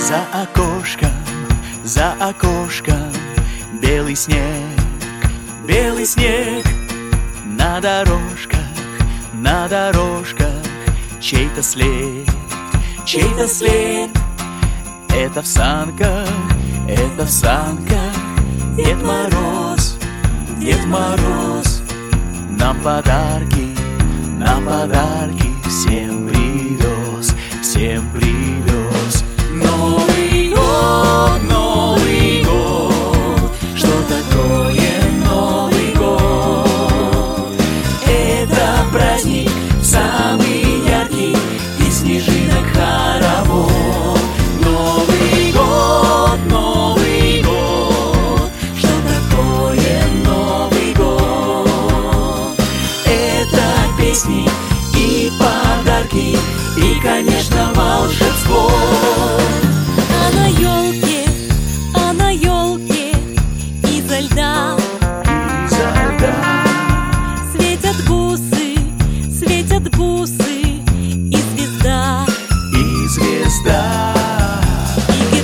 За окошком белый снег на дорожках чей-то след. Это в санках Дед Мороз нам подарки всем привез. Новый год, что такое Новый год? Это праздник самый яркий, и снежинок хоровод. Новый год, что такое Новый год? Это песни и подарки, и, конечно, волшебство. А на елке изо льда светят бусы и звезда. И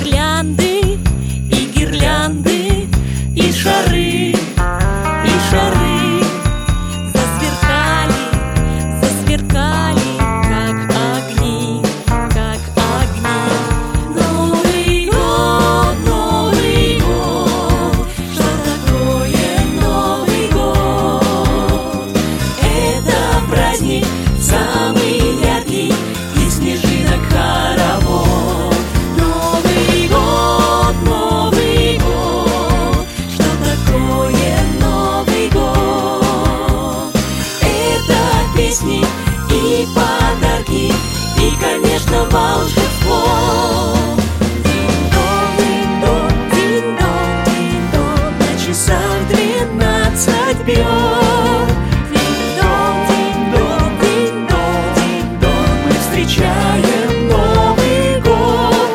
гирлянды, и шары засверкали, как огни. Новый год, что такое Новый год? Это праздник самый яркий, и снежинок хоровод. Новый год, что такое Новый год? Это песни и подарки, и, конечно, волшебство. Динь-дон, на часах 12 бьет. Динь-дон, мы встречаем Новый год.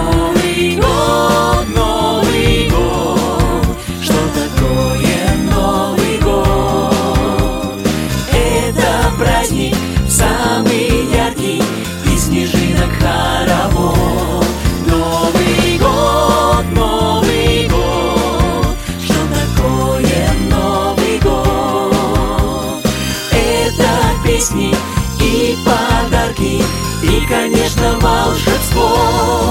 Новый год, что такое Новый год? Это праздник самый яркий, и снежинок хоровод. Новый год, что такое Новый год? Это песни и подарки, и, конечно, волшебство.